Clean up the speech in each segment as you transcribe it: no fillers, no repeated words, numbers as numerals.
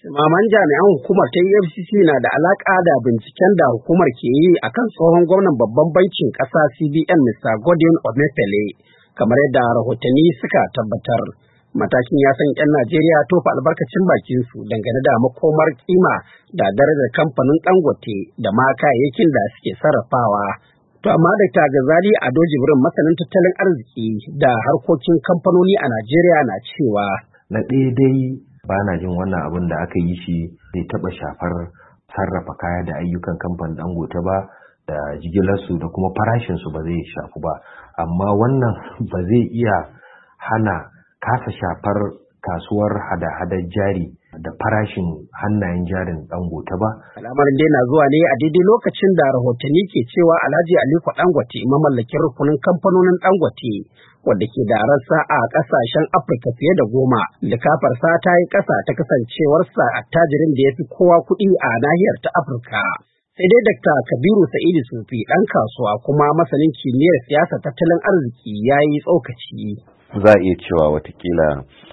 Maman jami'an hukumar ta EFCC na da alaƙa da binciken da hukumar ke yi akan tsohon gwamnan babban bankin ƙasa CBN Mr. Godwin Emefiele, kamar yadda rahotanni suka tabbatar. Matakin ya san 'yan Najeriya tofa albarkacin bakinsu dangane da makomar kima da darajar kamfanin Dangote da ma kayayyakin da suke sarrafawa. To amma Dr. Ghazali Ado Jibrin, masanin tattalin arziki da harkokin kamfanoni a Najeriya, na cewa na ɗaya dai ba na jin wannan abin da aka yi shi zai taɓa shafar sarrafa kaya da ayyukan kamfanin Dangote ba, da jigilarsu da kuma farashinsu ba zai shafu ba. Amma wannan ba zai iya hana kasa shafar kasuwar hada-hadar jari da farashin hannayen jarin Dangote ba. Al'amarin dai na zuwa ne a daidai lokacin da rahotanni ke cewa Alhaji Aliko Dangote, mamallakin rukunin kamfanonin Dangote, wadda ke da rassa a ƙasashen Afirka fiye da 10, likafarsa ta yi ƙasa ta kasancewarsa attajirin da ya fi kowa kuɗi a nahiyar ta Afirka. Sai dai Dr. Kabiru Sa'idu Sufi, ɗan kasuwa kuma masanin kimiyyar siyasa tattalin arziki, ya yi tsokaci. Za a iya cewa watakila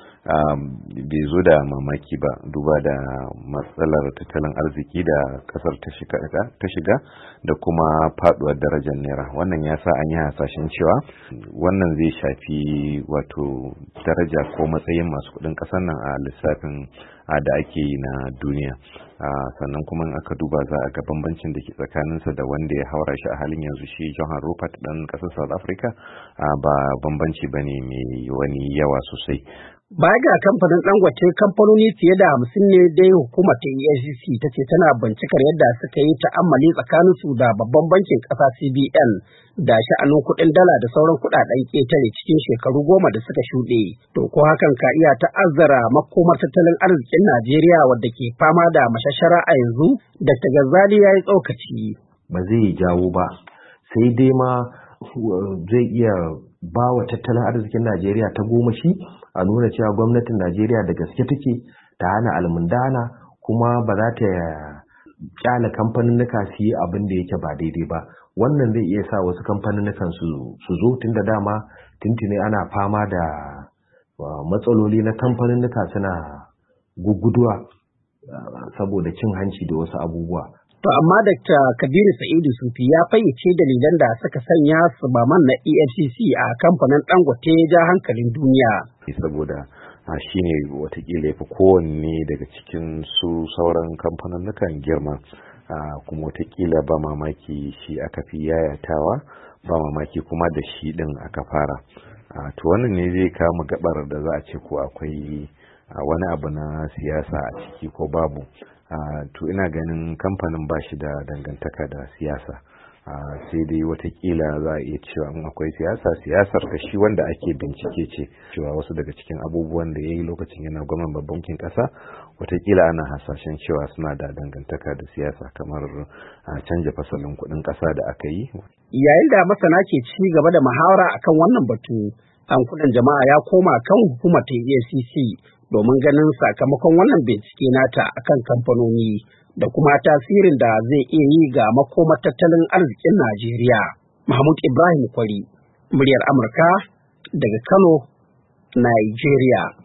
bai zo da mamaki ba, duba da matsalar tattalin arziki da kasar ta shiga da kuma faduwar darajar naira. Wannan ya sa an yi hasashen cewa wannan zai shafi wato daraja ko matsayin masu kudin kasar nan a lissafin da ake yi na duniya. Sannan kuma in aka duba za a ga bambancin da ke tsakaninsa da wanda ya haura shi a halin yanzu, shi Johan Rupert dan kasar South Africa, ba bambanci bane mai wani yawa sosai. Baya ga kamfanin Dangote, kamfanoni fiye da 50 ne dai hukumar ta EFCC ta ce tana bincikar yadda suka yi ta'ammali tsakaninsu da babban bankin ƙasa CBN da sha'anin kuɗin dala da sauran kuɗaɗen ƙetare cikin shekaru 10 da suka shuɗe. To ko hakan ka iya ta'azzara makomar tattalin arzikin Najeriya, wadda ke fama da mashashara a yanzu? Dr. Ghazali ya yi tsokaci. Ba zai jawo ba, sai dai ma zai iya ba wa tattalin arzikin Najeriya ta gomashi, a nuna cewa gwamnatin Najeriya da gaske take ta hana almundana, kuma ba za ta kyale kamfaninnika su yi abin da yake ba daidai ba. Wannan zai iya sa wasu kamfaninnikan su zo, tun da dama tuntuni ana fama da matsaloli na kamfaninnika suna guguduwa saboda cin hanci da wasu abubuwa. To amma Dr. Kabiru Sa'idu Sufi ya fayyace dalilan da suka sanya Subaman na EFCC a kamfanin Dangote ja hankalin duniya. Saboda shi ne watakila ya fi kowanne daga cikin su sauran kamfanin girma, kuma watakila ba mamaki shi aka fi yayatawa, ba mamaki kuma da shi din aka fara. To wannan ne zai kama gabar da za a ce ko akwai wani abu na siyasa a ciki ko babu. To ina ganin kamfanin ba shi da dangantaka da siyasa, sai dai watakila za a iya cewa in akwai siyasar da shi wanda ake bincike ce, cewa wasu daga cikin abubuwan da ya yi lokacin yana gwamnan babban bankin ƙasa watakila ana hasashen cewa suna da dangantaka da siyasa, kamar canja fasalin kuɗin ƙasa da aka yi. Yayin da masana ke ci gaba da muhawara akan wannan batu, hankulan jama'a ya koma kan hukumar ta EFCC domin ganin sakamakon wannan bincike nata akan kamfanoni da kuma tasirin da zai iya yi ga makomar tattalin arzikin Najeriya. Mahmud Ibrahim Kwari, muryar Amurka daga Kano, Nigeria.